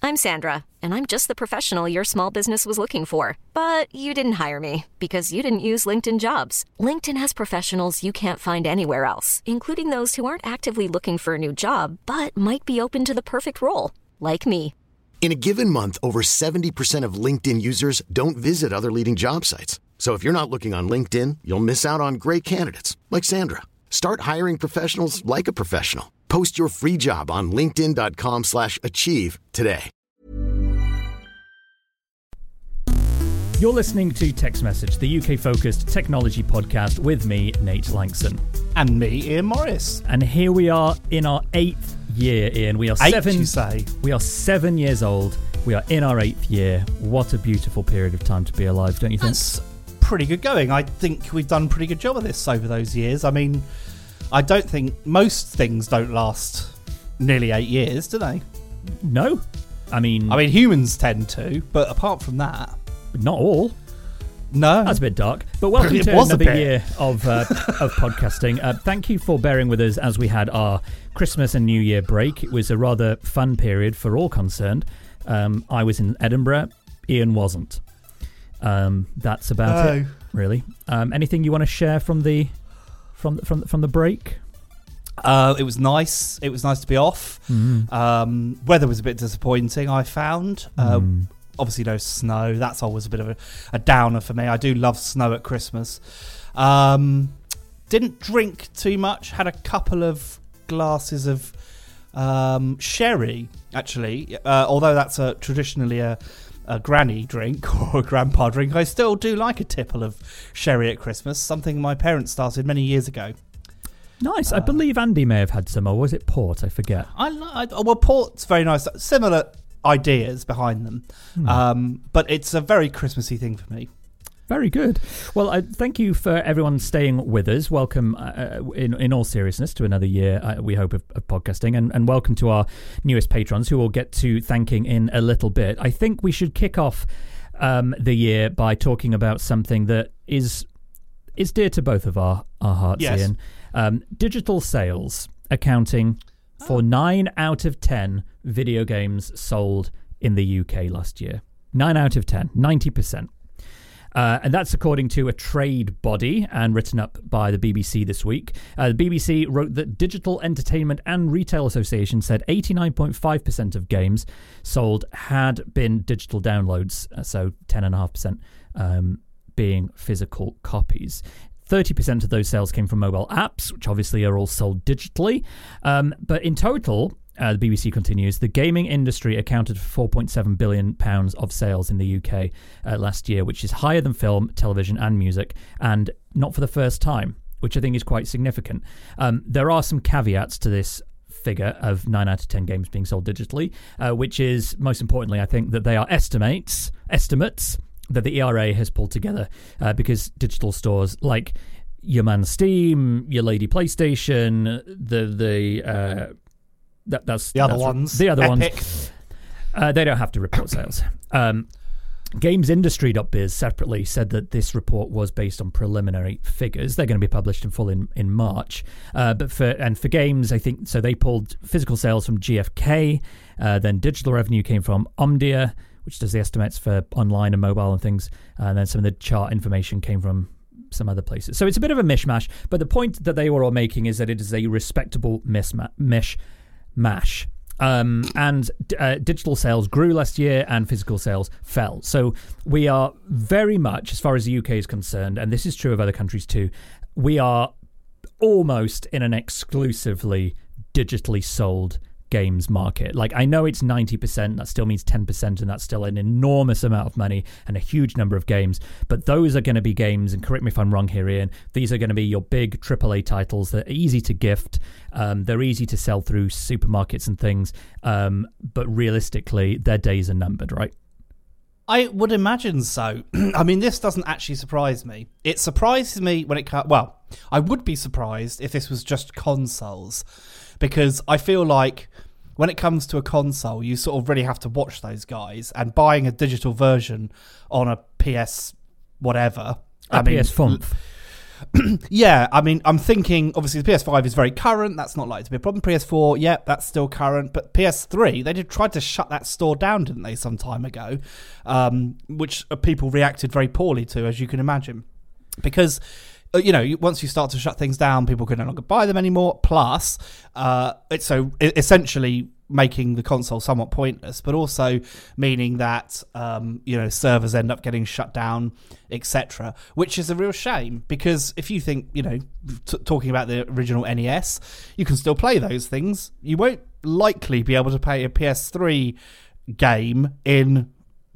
I'm Sandra, and I'm just the professional your small business was looking for. But you didn't hire me because you didn't use LinkedIn Jobs. LinkedIn has professionals you can't find anywhere else, including those who aren't actively looking for a new job, but might be open to the perfect role, like me. In a given month, over 70% of LinkedIn users don't visit other leading job sites. So if you're not looking on LinkedIn, you'll miss out on great candidates like Sandra. Start hiring professionals like a professional. Post your free job on linkedin.com/achieve today. You're listening to Text Message, the UK-focused technology podcast with me, Nate Langson. And me, Ian Morris. And here we are in our 8th year, Ian. We are you say? We are 7 years old. We are in our 8th year. What a beautiful period of time to be alive, don't you think? That's pretty good going. I think we've done a pretty good job of this over those years. I mean, I don't think most things don't last nearly 8 years, do they? No. I mean, humans tend to, but apart from that... Not all. No. That's a bit dark. But welcome to another year of podcasting. Thank you for bearing with us as we had our Christmas and New Year break. It was a rather fun period for all concerned. I was in Edinburgh. Ian wasn't. That's about it, really. Anything you want to share from the break? It was nice. It was nice to be off. Weather was a bit disappointing, I found. Obviously no snow. That's always a bit of a downer for me. I do love snow at Christmas. Didn't drink too much. Had a couple of glasses of sherry, actually. Although that's traditionally a granny drink or a grandpa drink, I still do like a tipple of sherry at Christmas, something my parents started many years ago. Nice. I believe Andy may have had some, or was it port? I forget. Well, port's very nice. Similar ideas behind them. But it's a very Christmassy thing for me. Very good. Well, thank you for everyone staying with us. Welcome, in all seriousness, to another year, we hope, of podcasting. And welcome to our newest patrons, who we'll get to thanking in a little bit. I think we should kick off the year by talking about something that is dear to both of our hearts, yes. Ian. Digital sales accounting for 9 out of 10 video games sold in the UK last year. 9 out of 10, 90%. And that's according to a trade body and written up by the BBC this week. The BBC wrote that Digital Entertainment and Retail Association said 89.5% of games sold had been digital downloads, so 10.5% being physical copies. 30% of those sales came from mobile apps, which obviously are all sold digitally. But in total, the BBC continues, the gaming industry accounted for £4.7 billion of sales in the UK last year, which is higher than film, television and music, and not for the first time, which I think is quite significant. There are some caveats to this figure of 9 out of 10 games being sold digitally, which is, most importantly, I think, that they are estimates that the ERA has pulled together, because digital stores like your man Steam, your lady PlayStation, the other ones, they don't have to report sales. GamesIndustry.biz separately said that this report was based on preliminary figures. They're going to be published in full in March. But for games, I think, so they pulled physical sales from GfK, then digital revenue came from Omdia, which does the estimates for online and mobile and things, and then some of the chart information came from some other places. So it's a bit of a mishmash, but the point that they were all making is that it is a respectable mishmash. And digital sales grew last year and physical sales fell. So we are very much, as far as the UK is concerned, and this is true of other countries too, we are almost in an exclusively digitally sold games market. Like, I know it's 90%, that still means 10%, and that's still an enormous amount of money and a huge number of games, but those are going to be games, and correct me if I'm wrong here, Ian, these are going to be your big AAA titles that are easy to gift, they're easy to sell through supermarkets and things, but realistically their days are numbered, right? I would imagine so. I mean, this doesn't actually surprise me. It surprises me when it comes... Well, I would be surprised if this was just consoles, because I feel like when it comes to a console, you sort of really have to watch those guys, and buying a digital version on a PS whatever... PS5. Yeah, I mean, I'm thinking, obviously, the PS5 is very current. That's not likely to be a problem. PS4, yeah, that's still current. But PS3, they tried to shut that store down, didn't they, some time ago? Which people reacted very poorly to, as you can imagine. Because, once you start to shut things down, people can no longer buy them anymore. Plus, it's so essentially making the console somewhat pointless, but also meaning that servers end up getting shut down, etc., which is a real shame, because if you think, talking about the original NES, you can still play those things. You won't likely be able to play a PS3 game in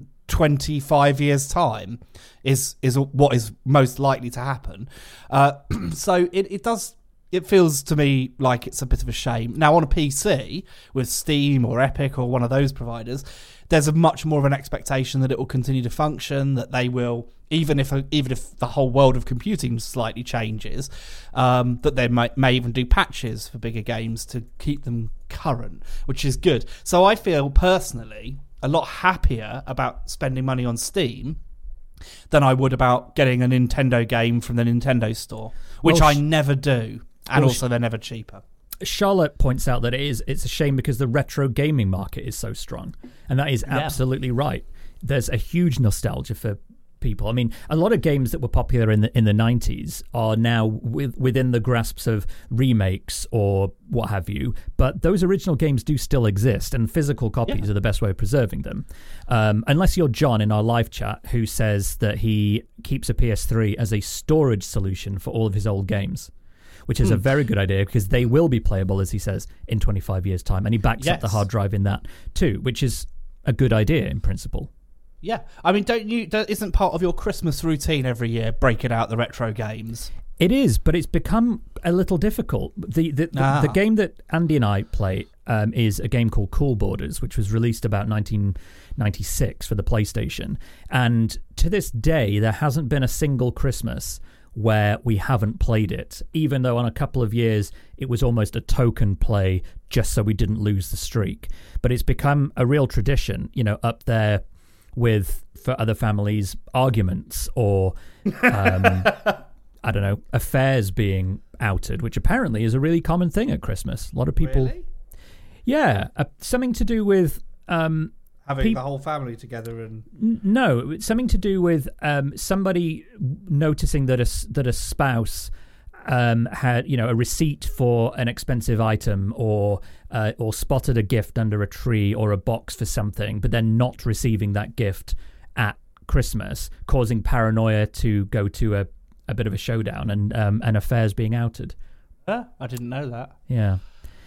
25 years' time is what is most likely to happen. So it feels to me like it's a bit of a shame. Now, on a PC with Steam or Epic or one of those providers, there's a much more of an expectation that it will continue to function, that they will, even if the whole world of computing slightly changes, that they may even do patches for bigger games to keep them current, which is good. So I feel personally a lot happier about spending money on Steam than I would about getting a Nintendo game from the Nintendo store, which I never do. And also, they're never cheaper. Charlotte points out that it's a shame because the retro gaming market is so strong. And that is absolutely right. There's a huge nostalgia for people. I mean, a lot of games that were popular in the 90s are now within the grasps of remakes or what have you. But those original games do still exist, and physical copies are the best way of preserving them. Unless you're John in our live chat, who says that he keeps a PS3 as a storage solution for all of his old games, which is a very good idea because they will be playable, as he says, in 25 years' time. And he backs up the hard drive in that too, which is a good idea in principle. Yeah. I mean, isn't part of your Christmas routine every year breaking out the retro games? It is, but it's become a little difficult. The game that Andy and I play is a game called Cool Borders, which was released about 1996 for the PlayStation. And to this day, there hasn't been a single Christmas where we haven't played it, even though on a couple of years it was almost a token play just so we didn't lose the streak. But it's become a real tradition, up there with, for other families, arguments or, I don't know, affairs being outed, which apparently is a really common thing at Christmas. A lot of people... Really? Yeah, something to do with... having the whole family together and... No, it's something to do with somebody noticing that a spouse had, a receipt for an expensive item or spotted a gift under a tree or a box for something, but then not receiving that gift at Christmas, causing paranoia to go to a bit of a showdown and affairs being outed. I didn't know that. Yeah.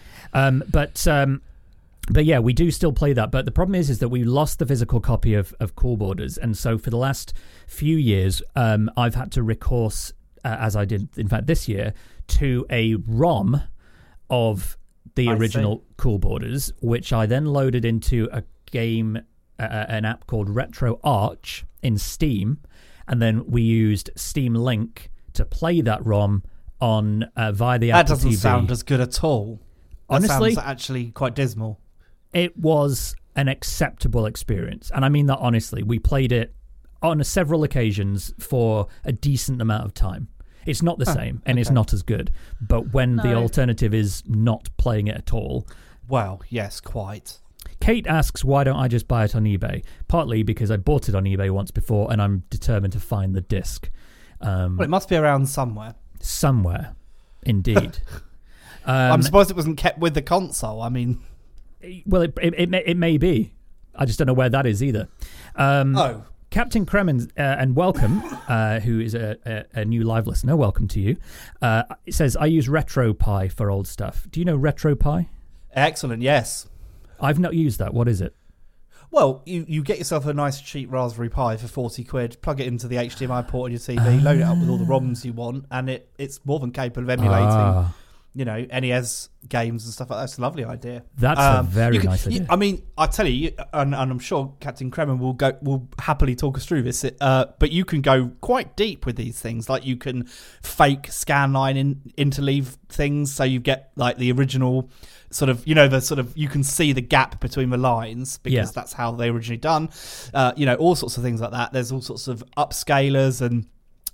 But yeah, we do still play that. But the problem is that we lost the physical copy of Cool Borders. And so for the last few years, I've had to recourse, as I did, in fact, this year, to a ROM of the original Cool Borders, which I then loaded into a game, an app called Retro Arch in Steam. And then we used Steam Link to play that ROM on via the Apple TV. That doesn't sound as good at all. Honestly, sounds actually quite dismal. It was an acceptable experience. And I mean that honestly. We played it on several occasions for a decent amount of time. It's not the same, and it's not as good. But when the alternative is not playing it at all... Well, yes, quite. Kate asks, why don't I just buy it on eBay? Partly because I bought it on eBay once before, and I'm determined to find the disc. Well, it must be around somewhere. Somewhere, indeed. I'm surprised it wasn't kept with the console. I mean... Well, it may be. I just don't know where that is either. Captain Kremen, and welcome, who is a new live listener. Welcome to you. It says, I use RetroPie for old stuff. Do you know RetroPie? Excellent, yes. I've not used that. What is it? Well, you get yourself a nice cheap Raspberry Pi for 40 quid, plug it into the HDMI port on your TV, load it up with all the ROMs you want, and it's more than capable of emulating... NES games and stuff like that. That's a lovely idea. That's a very nice idea. I mean, I tell you, and I'm sure Captain Kremen will happily talk us through this. But you can go quite deep with these things. Like you can fake scanline interleave things, so you get like the original sort of, you can see the gap between the lines because that's how they were originally done. All sorts of things like that. There's all sorts of upscalers and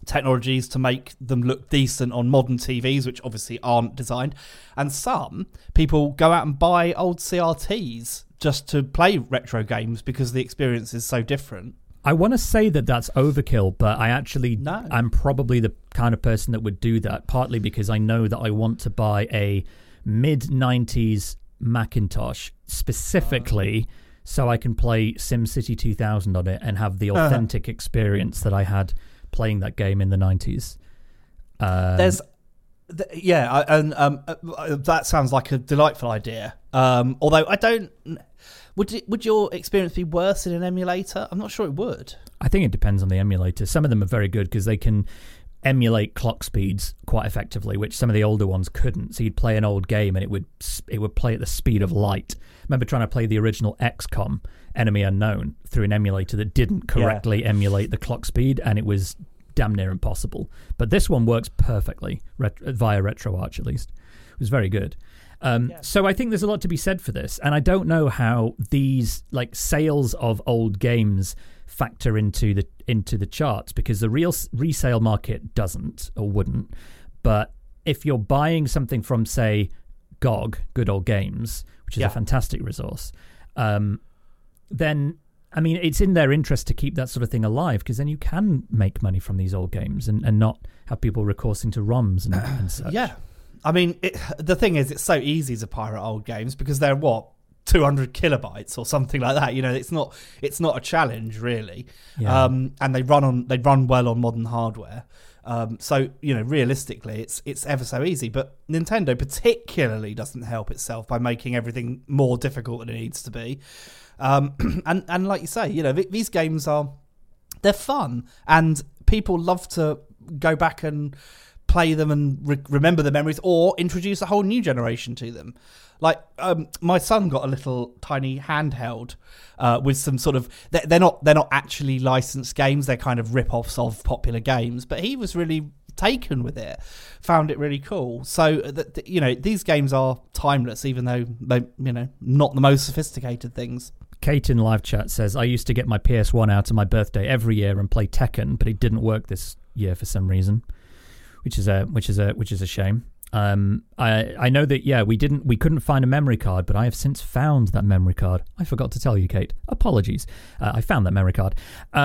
technologies to make them look decent on modern TVs, which obviously aren't designed. And some people go out and buy old CRTs just to play retro games because the experience is so different. I want to say that that's overkill, but I'm probably the kind of person that would do that, partly because I know that I want to buy a mid-90s Macintosh specifically so I can play SimCity 2000 on it and have the authentic experience that I had playing that game in the 90s. That sounds like a delightful idea. Although I don't... Would your experience be worse in an emulator? I'm not sure it would. I think it depends on the emulator. Some of them are very good because they can emulate clock speeds quite effectively, which some of the older ones couldn't. So you'd play an old game and it would play at the speed of light. I remember trying to play the original XCOM, Enemy Unknown, through an emulator that didn't correctly emulate the clock speed, and it was damn near impossible. But this one works perfectly via RetroArch, at least. It was very good. So I think there's a lot to be said for this, and I don't know how these sales of old games factor into the charts, because the real resale market doesn't or wouldn't. But if you're buying something from, say, GOG, Good Old Games, which is a fantastic resource, then it's in their interest to keep that sort of thing alive, because then you can make money from these old games and not have people recoursing to ROMs and such. Yeah. The thing is, it's so easy to pirate old games because they're 200 kilobytes or something like that. It's not a challenge really. Yeah. And they run well on modern hardware. So realistically, it's ever so easy. But Nintendo particularly doesn't help itself by making everything more difficult than it needs to be. And like you say, these games they're fun, and people love to go back and play them and remember the memories, or introduce a whole new generation to them. My son got a little tiny handheld with some sort of... They're not actually licensed games. They're kind of rip-offs of popular games. But he was really taken with it, found it really cool. So, these games are timeless, even though they, not the most sophisticated things. Kate in live chat says, I used to get my PS1 out on my birthday every year and play Tekken, but it didn't work this year for some reason. Which is a shame. I know that we couldn't find a memory card, but I have since found that memory card. I forgot to tell you, Kate. Apologies. I found that memory card.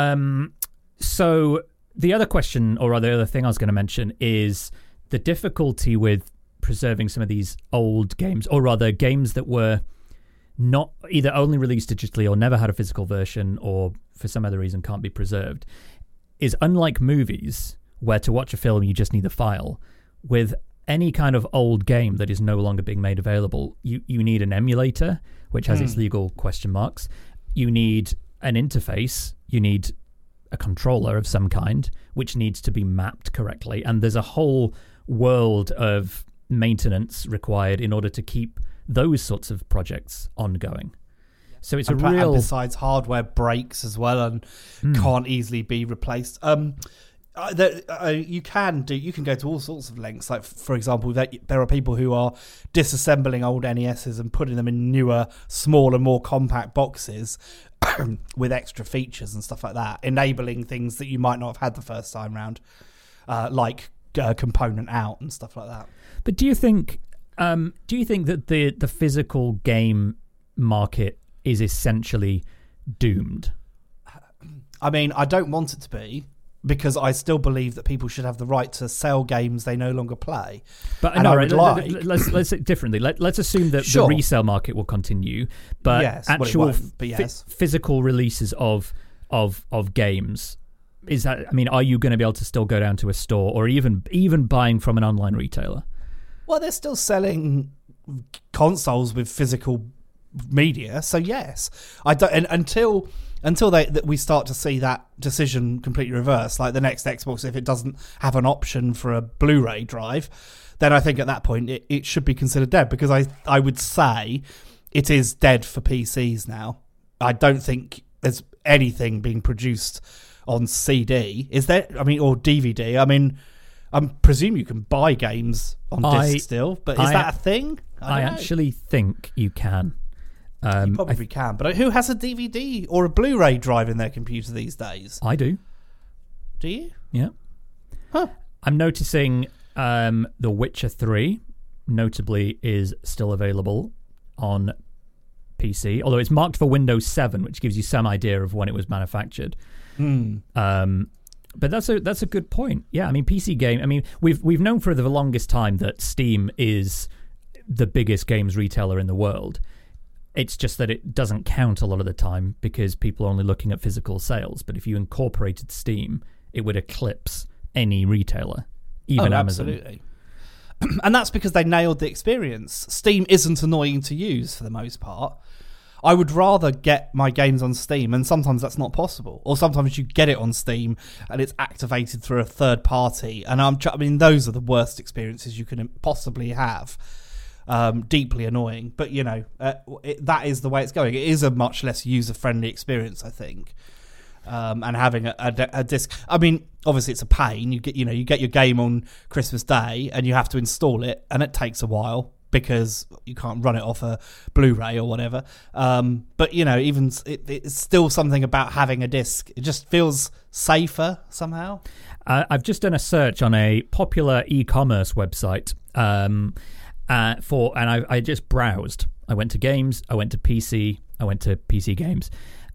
So the other question, or the other thing I was going to mention, is the difficulty with preserving some of these old games, or rather games that were not either only released digitally or never had a physical version, or for some other reason can't be preserved, is unlike movies, where to watch a film you just need the file. With any kind of old game that is no longer being made available, you need an emulator, which has its legal question marks. You need an interface. You need a controller of some kind, which needs to be mapped correctly. And there's a whole world of maintenance required in order to keep those sorts of projects ongoing. So it's and besides, hardware breaks as well and can't easily be replaced. You can go to all sorts of lengths. Like, for example, there are people who are disassembling old NESs and putting them in newer, smaller, more compact boxes with extra features and stuff like that, enabling things that you might not have had the first time round, like component out and stuff like that. But do you think that the physical game market is essentially doomed? I don't want it to be, because I still believe that people should have the right to sell games they no longer play. But let's say it differently. Let's assume that the resale market will continue, but actual physical releases of games, is that? Are you going to be able to still go down to a store, or even buying from an online retailer? Well, they're still selling consoles with physical media, so yes. I don't, and until we start to see that decision completely reversed, like the next Xbox, if it doesn't have an option for a Blu-ray drive, then I think at that point it should be considered dead, because I would say it is dead for PCs now. I don't think there's anything being produced on CD. Is there? Or DVD. I presume you can buy games on disc still, but is that a thing? I actually think you can. You probably can, but who has a DVD or a Blu-ray drive in their computer these days? I do. Do you? Yeah. I'm noticing The Witcher 3, notably, is still available on PC, although it's marked for Windows 7, which gives you some idea of when it was manufactured. But that's a good point. Yeah, I mean, PC game. I mean, we've known for the longest time that Steam is the biggest games retailer in the world. It's just that it doesn't count a lot of the time because people are only looking at physical sales. But if you incorporated Steam, it would eclipse any retailer, even Amazon. Absolutely. And that's because they nailed the experience. Steam isn't annoying to use for the most part. I would rather get my games on Steam, and sometimes that's not possible. Or sometimes you get it on Steam and it's activated through a third party. And I mean, those are the worst experiences you can possibly have. Deeply annoying. But, you know, that is the way it's going. It is a much less user-friendly experience, I think. And having a disc. I mean, obviously it's a pain. You get your game on Christmas Day and you have to install it, and it takes a while because you can't run it off a Blu-ray or whatever. But you know, even it's still something about having a disc. It just feels safer somehow. I've just done a search on a popular e-commerce website I just browsed. I went to games. I went to PC. I went to PC games.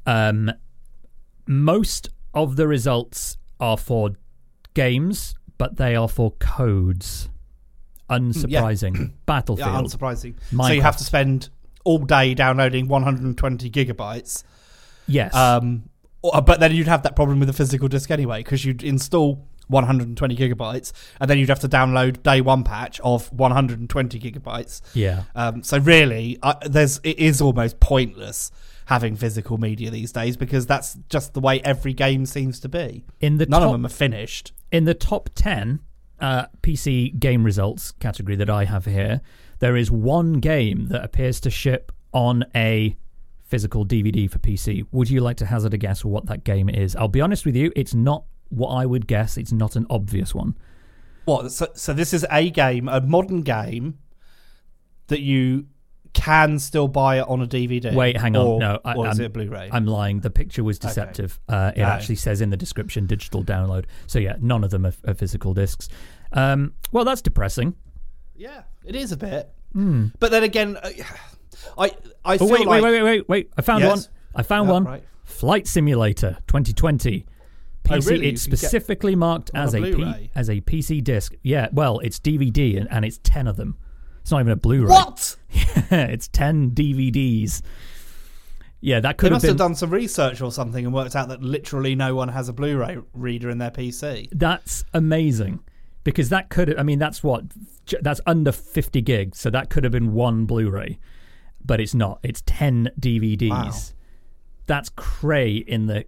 Most of the results are for games, but they are for codes. Unsurprising. Yeah. Battlefield. Yeah, unsurprising. Minecraft. So you have to spend all day downloading 120 gigabytes. Yes. But then you'd have that problem with the physical disc anyway, because you'd install 120 gigabytes, and then you'd have to download day one patch of 120 gigabytes. Yeah. So really, it is almost pointless having physical media these days, because that's just the way every game seems to be. None of them are finished. In the top 10 PC game results category that I have here, there is one game that appears to ship on a physical DVD for PC. Would you like to hazard a guess what that game is? I'll be honest with you, it's not what I would guess. It's not an obvious one. What? So this is a game, a modern game, that you can still buy it on a DVD. Wait, hang on. Or is it a Blu-ray? I'm lying. The picture was deceptive. Okay. It actually says in the description digital download. So yeah, none of them are physical discs. Well, that's depressing. Yeah, it is a bit. But then again, I feel wait. I found one. Right. Flight Simulator 2020. PC, really? It's specifically marked as a PC disc. Yeah, well, it's DVD and it's 10 of them. It's not even a Blu-ray. What? It's 10 DVDs. Yeah, that could have been... They must have done some research or something and worked out that literally no one has a Blu-ray reader in their PC. That's amazing. Because that could have... I mean, that's under 50 gigs, so that could have been one Blu-ray. But it's not. It's 10 DVDs. Wow. That's cray in the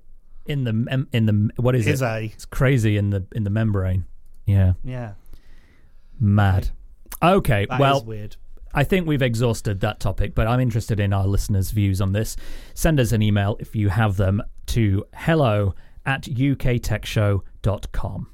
what is it? It's crazy in the membrane. Yeah. Yeah. Mad. Okay, that well, is weird. I think we've exhausted that topic, but I'm interested in our listeners' views on this. Send us an email if you have them to hello@uktechshow.com.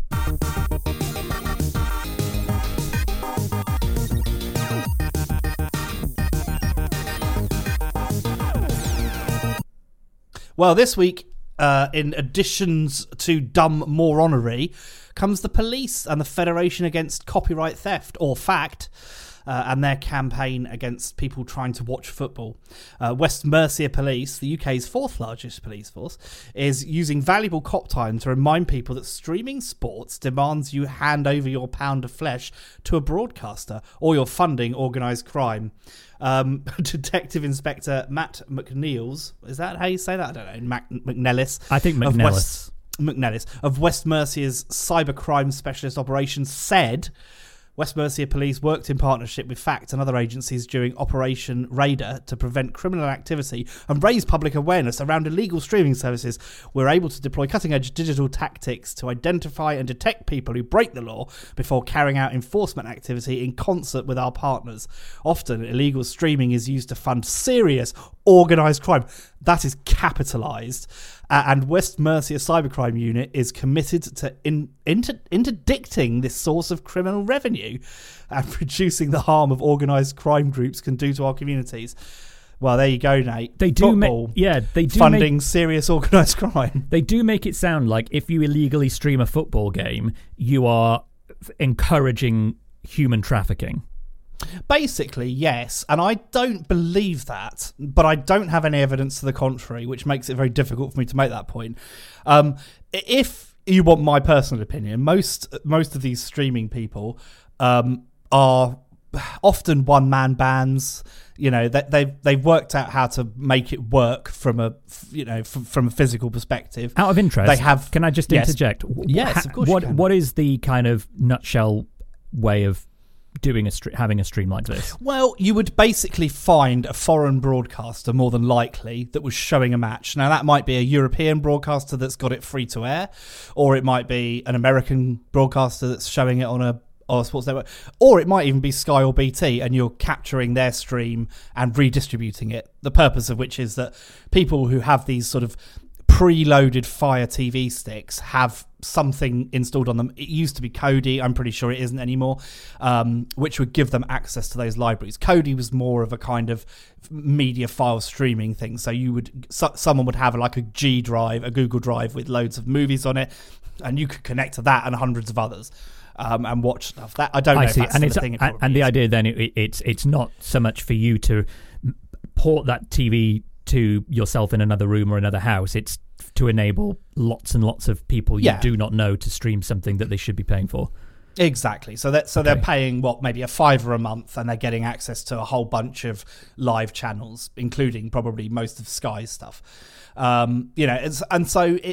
Well, this week, in additions to Dumb Moronery, comes the police and the Federation Against Copyright Theft, or FACT, and their campaign against people trying to watch football. West Mercia Police, the UK's fourth largest police force, is using valuable cop time to remind people that streaming sports demands you hand over your pound of flesh to a broadcaster, or you're funding organised crime. Detective Inspector Matt McNeils, is that how you say that? I don't know. McNellis. I think McNellis of West Mercia's cybercrime specialist operations said West Mercia Police worked in partnership with FACT and other agencies during Operation Raider to prevent criminal activity and raise public awareness around illegal streaming services. We're able to deploy cutting-edge digital tactics to identify and detect people who break the law before carrying out enforcement activity in concert with our partners. Often, illegal streaming is used to fund serious, organised crime. That is capitalised. And West Mercia Cybercrime Unit is committed to interdicting this source of criminal revenue and reducing the harm of organised crime groups can do to our communities. Well, there you go, Nate. They do funding serious organised crime. They do make it sound like if you illegally stream a football game, you are encouraging human trafficking. Basically, yes, and I don't believe that, but I don't have any evidence to the contrary, which makes it very difficult for me to make that point. If you want my personal opinion, most of these streaming people are often one-man bands. You know, they've worked out how to make it work from a physical perspective. Out of interest, they have. Can I just interject? Yes, of course. What is the kind of nutshell way of doing having a stream like this? Well, you would basically find a foreign broadcaster, more than likely, that was showing a match. Now, that might be a European broadcaster that's got it free to air, or it might be an American broadcaster that's showing it on a sports network, or it might even be Sky or BT, and you're capturing their stream and redistributing it. The purpose of which is that people who have these sort of preloaded Fire TV sticks have something installed on them. It used to be Kodi, I'm pretty sure it isn't anymore, which would give them access to those libraries. Kodi was more of a kind of media file streaming thing, so someone would have like a G drive, a Google Drive with loads of movies on it, and you could connect to that and hundreds of others. And watch stuff. That I don't know. If that's and the thing. The idea then it's not so much for you to port that TV to yourself in another room or another house. It's to enable lots and lots of people you do not know to stream something that they should be paying for. Exactly. So they're paying maybe a $5 a month, and they're getting access to a whole bunch of live channels, including probably most of Sky's stuff. Obviously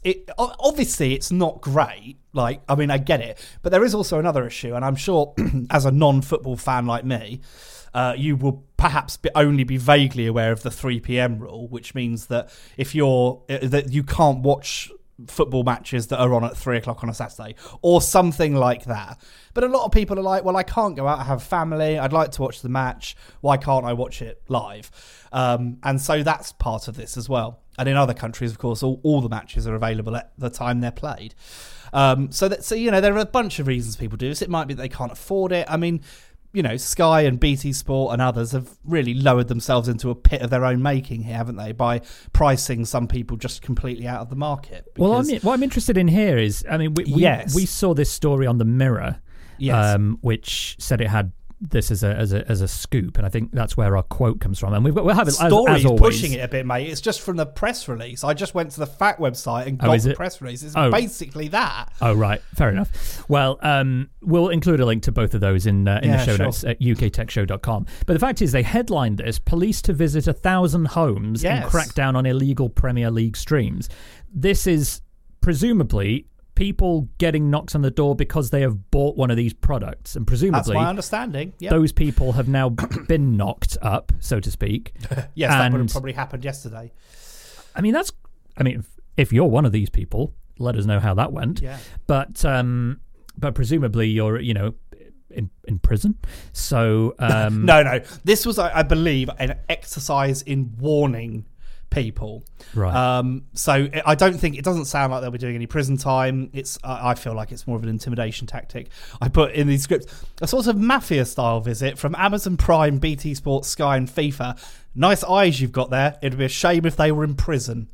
it's not great. Like, I mean, I get it, but there is also another issue, and I'm sure as a non-football fan like me, you will perhaps only be vaguely aware of the 3 p.m. rule, which means that that you can't watch football matches that are on at 3 o'clock on a Saturday or something like that. But a lot of people are like, well, I can't go out, I have family, I'd like to watch the match, why can't I watch it live? And so that's part of this as well. And in other countries, of course, all the matches are available at the time they're played. So there are a bunch of reasons people do this. It might be that they can't afford it. I mean, Sky and BT Sport and others have really lowered themselves into a pit of their own making here, haven't they, by pricing some people just completely out of the market. Well, what I'm interested in here is, I mean, we saw this story on the Mirror, which said it had this as a scoop, and I think that's where our quote comes from. And we'll have it as always. Pushing it a bit, mate. It's just from the press release. I just went to the fact website and got the press release. It's basically that. Oh, right. Fair enough. Well, we'll include a link to both of those in the show notes at uktechshow.com. But the fact is, they headlined this: police to visit 1,000 homes and crack down on illegal Premier League streams. This is presumably people getting knocks on the door because they have bought one of these products, and presumably that's my understanding. Yep. Those people have now been knocked up, so to speak. Yes, that would have probably happened yesterday. I mean, if you're one of these people, let us know how that went. Yeah. But presumably you're in prison. So no, this was, I believe, an exercise in warning people. Right. So I don't think, it doesn't sound like they'll be doing any prison time. I feel like it's more of an intimidation tactic. I put in these scripts a sort of mafia style visit from Amazon Prime, BT Sports, Sky and FIFA. Nice eyes you've got there. It'd be a shame if they were in prison.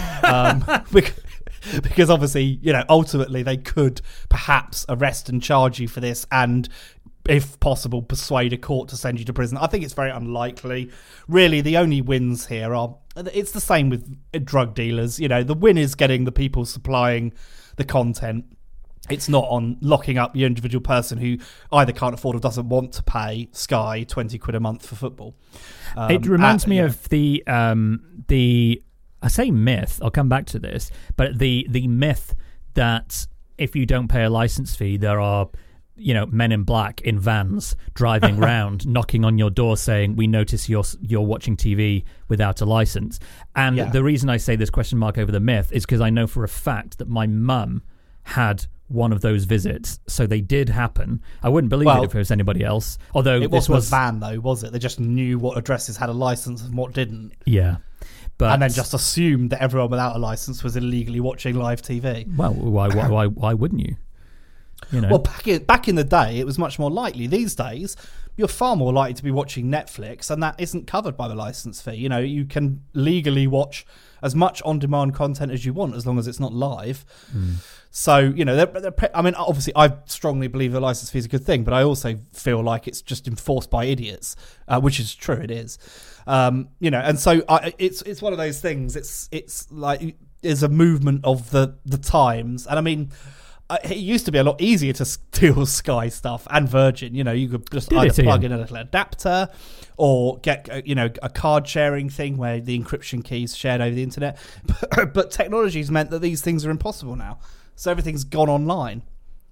Because obviously, ultimately they could perhaps arrest and charge you for this, and if possible, persuade a court to send you to prison. I think it's very unlikely. Really, the only wins here it's the same with drug dealers. The win is getting the people supplying the content. It's not on locking up your individual person who either can't afford or doesn't want to pay Sky 20 quid a month for football. It reminds me of the I say myth, I'll come back to this, but the myth that if you don't pay a license fee, there are men in black in vans driving round, knocking on your door saying, we notice you're watching TV without a license. And the reason I say this question mark over the myth is because I know for a fact that my mum had one of those visits. So they did happen. I wouldn't believe it if it was anybody else. Although it wasn't a van though, was it? They just knew what addresses had a license and what didn't. Yeah. And then just assumed that everyone without a license was illegally watching live TV. Well, why wouldn't you? Well, back in the day, it was much more likely. These days, you're far more likely to be watching Netflix, and that isn't covered by the license fee. You can legally watch as much on-demand content as you want, as long as it's not live. So, obviously, I strongly believe the license fee is a good thing, but I also feel like it's just enforced by idiots, which is true. It is, and so it's one of those things. It's like there's a movement of the times, and I mean, it used to be a lot easier to steal Sky stuff and Virgin. You could just either plug in a little adapter or get a card sharing thing where the encryption keys shared over the internet. But technology's meant that these things are impossible now. So everything's gone online.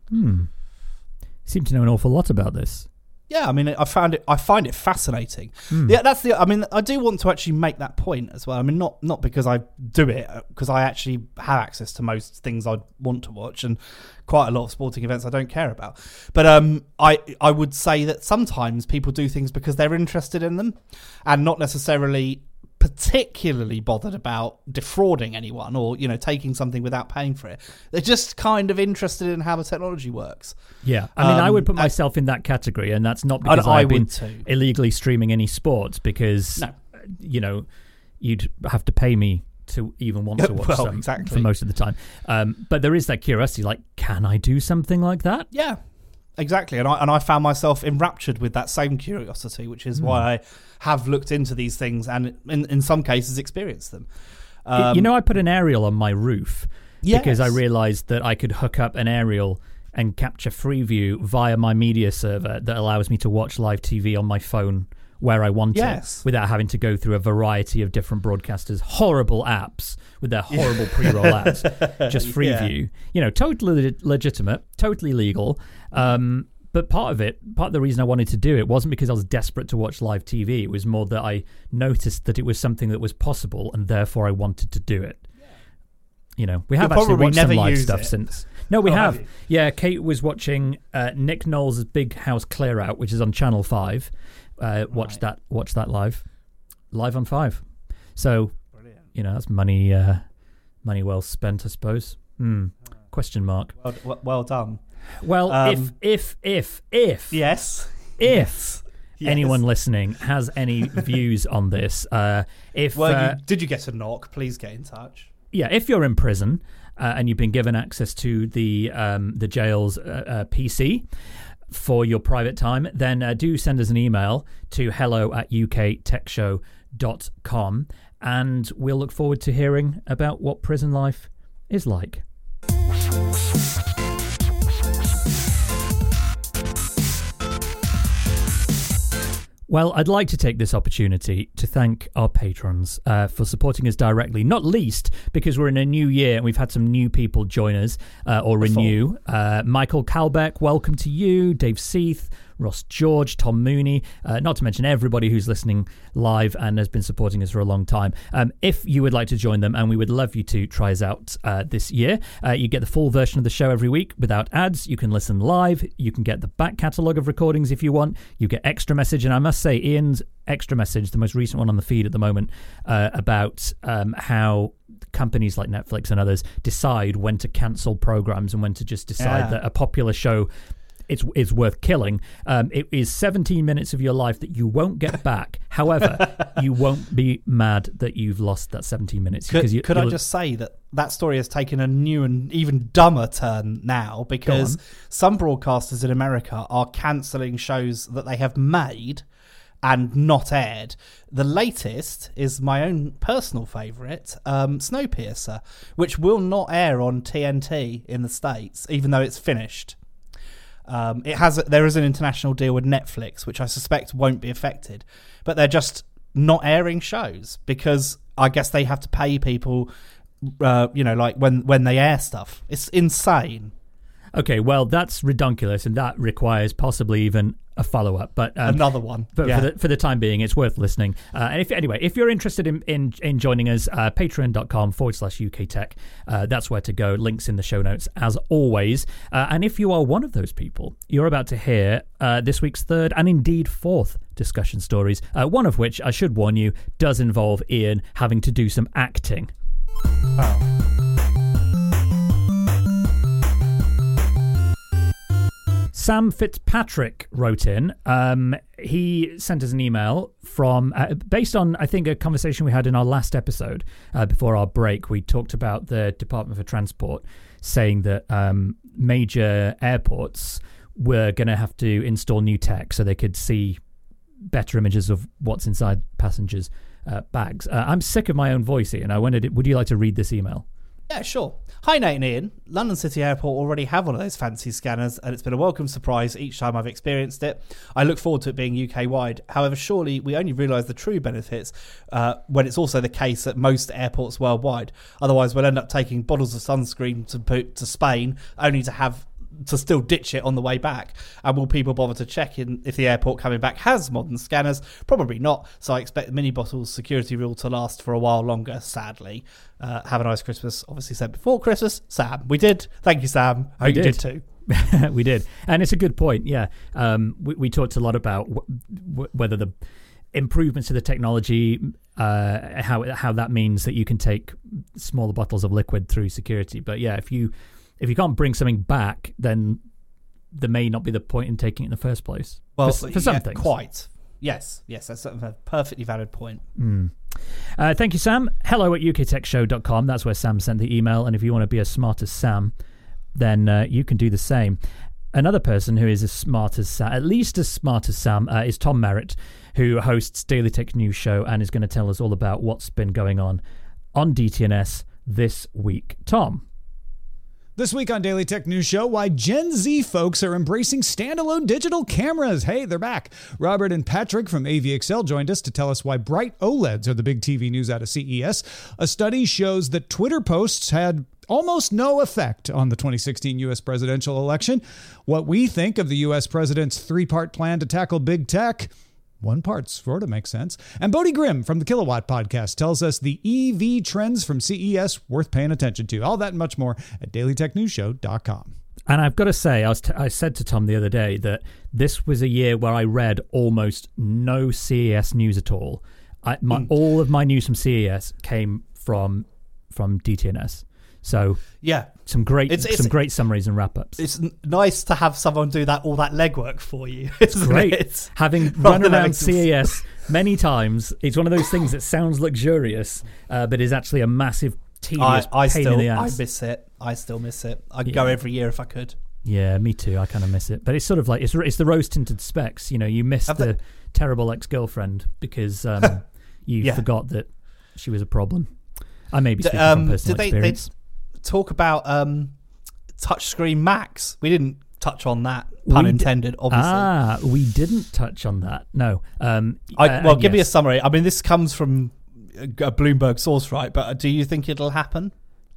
Seem to know an awful lot about this. Yeah, I mean, I find it fascinating. Yeah, I do want to actually make that point as well. I mean, not because I do it, because I actually have access to most things I want to watch, and quite a lot of sporting events I don't care about. But I would say that sometimes people do things because they're interested in them, and not necessarily particularly bothered about defrauding anyone or taking something without paying for it. They're just kind of interested in how the technology works. Yeah, I mean, I would put myself in that category, and that's not because I've been illegally streaming any sports, because you'd have to pay me to even want to watch some for most of the time. But there is that curiosity, like, can I do something like that? Yeah. Exactly, and I found myself enraptured with that same curiosity, which is why I have looked into these things and in some cases experienced them. I put an aerial on my roof because I realised that I could hook up an aerial and capture Freeview via my media server that allows me to watch live TV on my phone where I want it, without having to go through a variety of different broadcasters' horrible apps with their horrible pre-roll ads. Just Freeview. Totally legitimate, totally legal. But part of the reason I wanted to do it wasn't because I was desperate to watch live TV. It was more that I noticed that it was something that was possible, and therefore I wanted to do it. We have actually watched some live stuff since. No, we have. Yeah, Kate was watching Nick Knowles' Big House Clear Out, which is on Channel 5. Watch that live on 5. So, that's money well spent, I suppose. Question mark. Well done. Well, if anyone listening has any views on this, did you get a knock? Please get in touch. Yeah, if you're in prison and you've been given access to the jail's PC for your private time, then do send us an email to hello@uktechshow.com, and we'll look forward to hearing about what prison life is like. Well, I'd like to take this opportunity to thank our patrons for supporting us directly, not least because we're in a new year and we've had some new people join us or renew. Michael Calbeck, welcome to you. Dave Seath, Ross George, Tom Mooney, not to mention everybody who's listening live and has been supporting us for a long time. If you would like to join them, and we would love you to try us out this year, you get the full version of the show every week without ads. You can listen live. You can get the back catalogue of recordings if you want. You get extra message, and I must say Ian's extra message, the most recent one on the feed at the moment, about how companies like Netflix and others decide when to cancel programs and when to just decide that a popular show it's worth killing. It is 17 minutes of your life that you won't get back. However, you won't be mad that you've lost that 17 minutes. Could I just say that story has taken a new and even dumber turn now, because some broadcasters in America are cancelling shows that they have made and not aired. The latest is my own personal favourite, Snowpiercer, which will not air on TNT in the States, even though it's finished. There is an international deal with Netflix, which I suspect won't be affected, but they're just not airing shows because I guess they have to pay people, like when they air stuff. It's insane. Okay, well, that's redonkulous, and that requires possibly even a follow-up. But another one. But for the time being, it's worth listening. And if you're interested in joining us, patreon.com/UKTech. That's where to go. Links in the show notes, as always. And if you are one of those people, you're about to hear this week's third and indeed fourth discussion stories, one of which, I should warn you, does involve Ian having to do some acting. Oh. Sam Fitzpatrick wrote in. he sent us an email from based on, I think, a conversation we had in our last episode before our break. We talked about the Department for Transport saying that major airports were going to have to install new tech so they could see better images of what's inside passengers' bags. I'm sick of my own voice, Ian. I wondered, would you like to read this email? Yeah, sure. Hi, Nate and Ian. London City Airport already have one of those fancy scanners, and it's been a welcome surprise each time I've experienced it. I look forward to it being UK-wide. However, surely we only realise the true benefits when it's also the case at most airports worldwide. Otherwise, we'll end up taking bottles of sunscreen to Spain, only to still ditch it on the way back. And will people bother to check in if the airport coming back has modern scanners? Probably not, so I expect the mini bottles security rule to last for a while longer, sadly. Have a nice Christmas. Obviously said before Christmas. Sam, we did. Thank you, Sam. I hope you did too. We did. And it's a good point, yeah. We talked a lot about whether the improvements to the technology, how that means that you can take smaller bottles of liquid through security. But yeah, if you can't bring something back, then there may not be the point in taking it in the first place. Well, for some things. Quite. Yes, that's a perfectly valid point. Thank you, Sam. hello@uktechshow.com. That's where Sam sent the email. And if you want to be as smart as Sam, then you can do the same. Another person who is as smart as Sam, at least as smart as Sam, is Tom Merritt, who hosts Daily Tech News Show and is going to tell us all about what's been going on DTNS this week. Tom. This week on Daily Tech News Show, why Gen Z folks are embracing standalone digital cameras. Hey, they're back. Robert and Patrick from AVXL joined us to tell us why bright OLEDs are the big TV news out of CES. A study shows that Twitter posts had almost no effect on the 2016 U.S. presidential election. What we think of the U.S. president's three-part plan to tackle big tech. One part sort of makes sense. And Bodie Grimm from the Kilowatt Podcast tells us the EV trends from CES worth paying attention to. All that and much more at dailytechnewsshow.com. And I've got to say, I said to Tom the other day that this was a year where I read almost no CES news at all. All of my news from CES came from DTNS. So yeah, some great summaries and wrap-ups. It's nice to have someone do all that legwork for you. It's great. It? Having run around CES many times, it's one of those things that sounds luxurious, but is actually a massive, tedious pain in the ass. I miss it. I still miss it. I'd go every year if I could. Yeah, me too. I kind of miss it. But it's sort of like, it's the rose-tinted specs. You know, you miss the terrible ex-girlfriend because you forgot that she was a problem. I may be speaking from personal experience. Talk about touchscreen Macs. We didn't touch on that, pun intended, obviously. We didn't touch on that. No. Give me a summary. I mean, this comes from a Bloomberg source, right? But do you think it'll happen?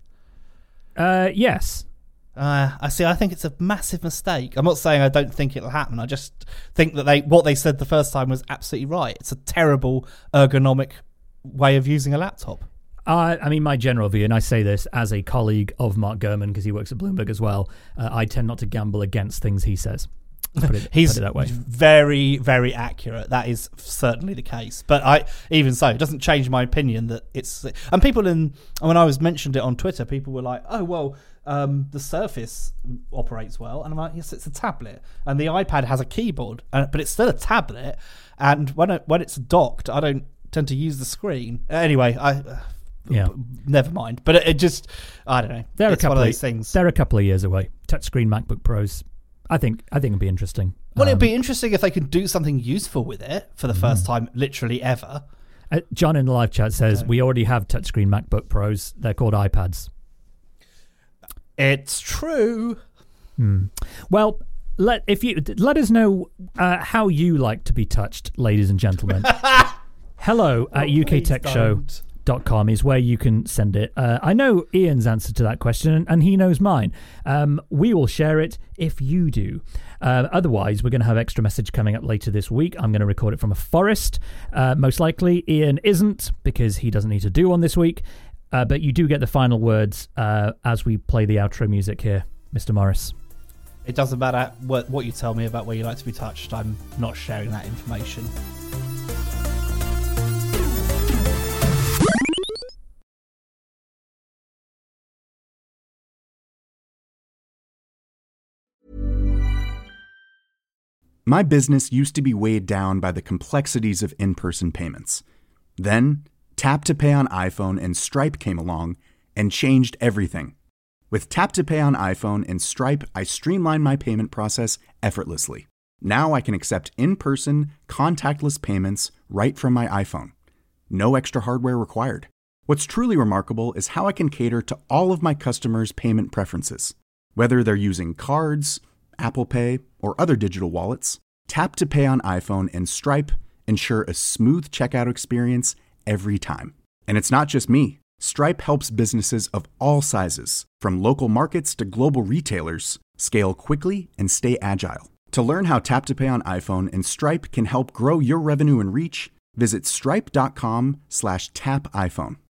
Yes. I think it's a massive mistake. I'm not saying I don't think it'll happen. I just think that what they said the first time was absolutely right. It's a terrible ergonomic way of using a laptop. I mean, my general view, and I say this as a colleague of Mark Gurman because he works at Bloomberg as well, I tend not to gamble against things he says. He's put it that way. Very, very accurate. That is certainly the case. But even so, it doesn't change my opinion that it's... And people when I was mentioned it on Twitter, people were like, oh, well, the Surface operates well. And I'm like, yes, it's a tablet. And the iPad has a keyboard, but it's still a tablet. And when it's docked, I don't tend to use the screen. Anyway, never mind. But it just, I don't know. It's one of those things. They're a couple of years away. Touchscreen MacBook Pros. I think it'd be interesting. Well, it'd be interesting if they could do something useful with it for the first time, literally ever. John in the live chat says we already have touchscreen MacBook Pros. They're called iPads. It's true. Well, let us know how you like to be touched, ladies and gentlemen. Hello at uktechshow.com is where you can send it. I know Ian's answer to that question, and he knows mine. We will share it if you do. Otherwise, we're going to have extra message coming up later this week. I'm going to record it from a forest. Most likely, Ian isn't, because he doesn't need to do one this week. But you do get the final words as we play the outro music here, Mr. Morris. It doesn't matter what you tell me about where you like to be touched. I'm not sharing that information. My business used to be weighed down by the complexities of in-person payments. Then, Tap to Pay on iPhone and Stripe came along and changed everything. With Tap to Pay on iPhone and Stripe, I streamlined my payment process effortlessly. Now I can accept in-person, contactless payments right from my iPhone. No extra hardware required. What's truly remarkable is how I can cater to all of my customers' payment preferences. Whether they're using cards, Apple Pay, or other digital wallets, Tap to Pay on iPhone and Stripe ensure a smooth checkout experience every time. And it's not just me. Stripe helps businesses of all sizes, from local markets to global retailers, scale quickly and stay agile. To learn how Tap to Pay on iPhone and Stripe can help grow your revenue and reach, visit stripe.com/tapiphone.